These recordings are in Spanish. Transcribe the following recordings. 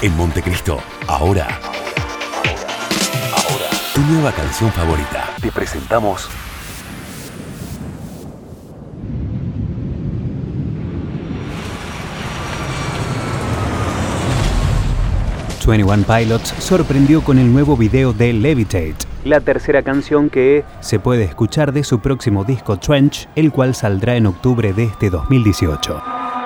En Montecristo, ahora. Tu nueva canción favorita. Te presentamos 21 Pilots sorprendió con el nuevo video de Levitate, la tercera canción que se puede escuchar de su próximo disco Trench, el cual saldrá en octubre de este 2018.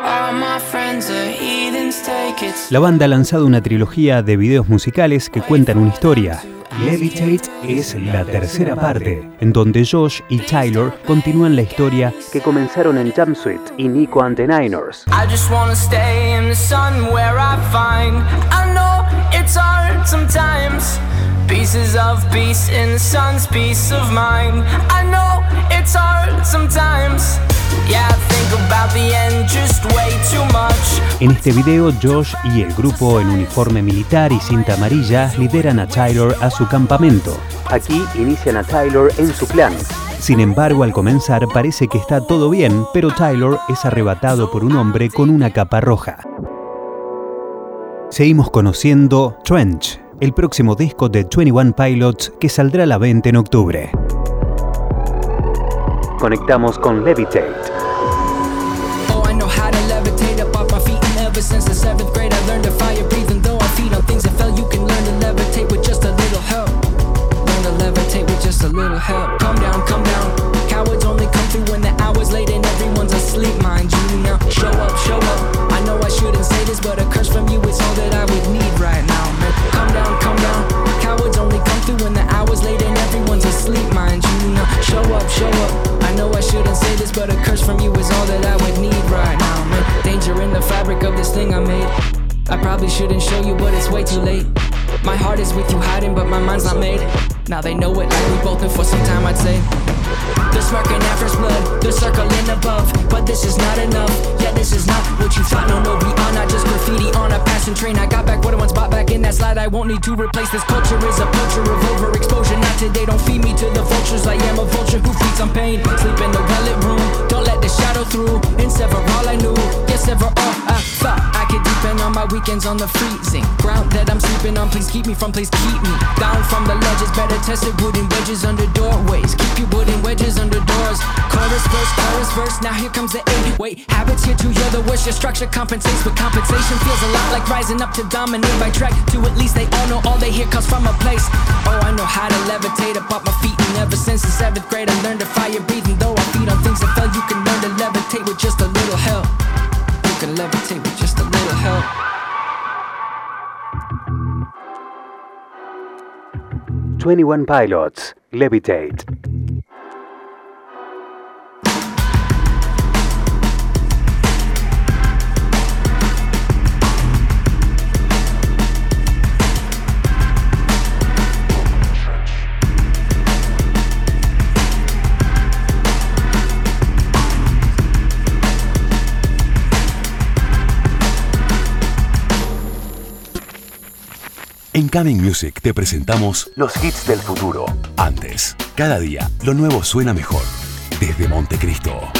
La banda ha lanzado una trilogía de videos musicales que cuentan una historia. Levitate es la tercera parte, en donde Josh y Tyler continúan la historia que comenzaron en Jumpsuit y Nico and the Niners. It's hard sometimes. Pieces of peace in the sun's peace of mind. I know it's hard sometimes. Yeah, I think about the end just way too much. En este video, Josh y el grupo en uniforme militar y cinta amarilla lideran a Tyler a su campamento. Aquí inician a Tyler en su plan. Sin embargo, al comenzar parece que está todo bien, pero Tyler es arrebatado por un hombre con una capa roja. Seguimos conociendo Trench, el próximo disco de 21 Pilots que saldrá a la venta en octubre. Conectamos con Levitate. Oh, I know how to levitate up off my feet, and ever since the 7th grade I learned to fire breathing. Though I feed on things that fell, you can learn to levitate with just a little help. Learn to levitate with just a little help. Calm down, cowards only come through when the hour's late and everyone's asleep, mind you. Now show up. I know I shouldn't say this, but a curse from you is all that I would need right now, man. Calm down. Cowards only come through when the hour's late and everyone's asleep, mind you. Now show up. I know I shouldn't say this, but a curse from you is all that I would need right now, man. Danger in the fabric of this thing I made. I probably shouldn't show you, but it's way too late. My heart is with you hiding, but my mind's not made. Now they know it like we both been for some time, I'd say. They're smirking at first blood, they're circling above, but this is not enough. Yeah, this is not what you thought. No, we are not just graffiti on a passing train. I got back what I once bought back in that slide. I won't need to replace this culture. Is a culture of overexposure. Not today, don't feed me to the vultures. I am a vulture who feeds on pain. Sleep in the well-lit room, don't let the shadow through. And sever all I knew, yes, sever all I thought I could deepen on my weekends on the freezing ground that I'm sleeping on. Please keep me keep me down from the ledges. Better tested wooden wedges under doorways. Keep you wooden wedges under doors. Chorus verse, now here comes the 8-way. Habits here to hear the worst. Your structure compensates, but compensation feels a lot like rising up to dominate by track. To at least they all know all they hear comes from a place. Oh, I know how to levitate up off my feet, and ever since the 7th grade I learned to fire breathing. Though I feed on things that fell, you can learn to levitate with just a little help. You can levitate with just a little help. 21 Pilots, Levitate. En Coming Music te presentamos los hits del futuro. Antes, cada día, lo nuevo suena mejor. Desde Montecristo.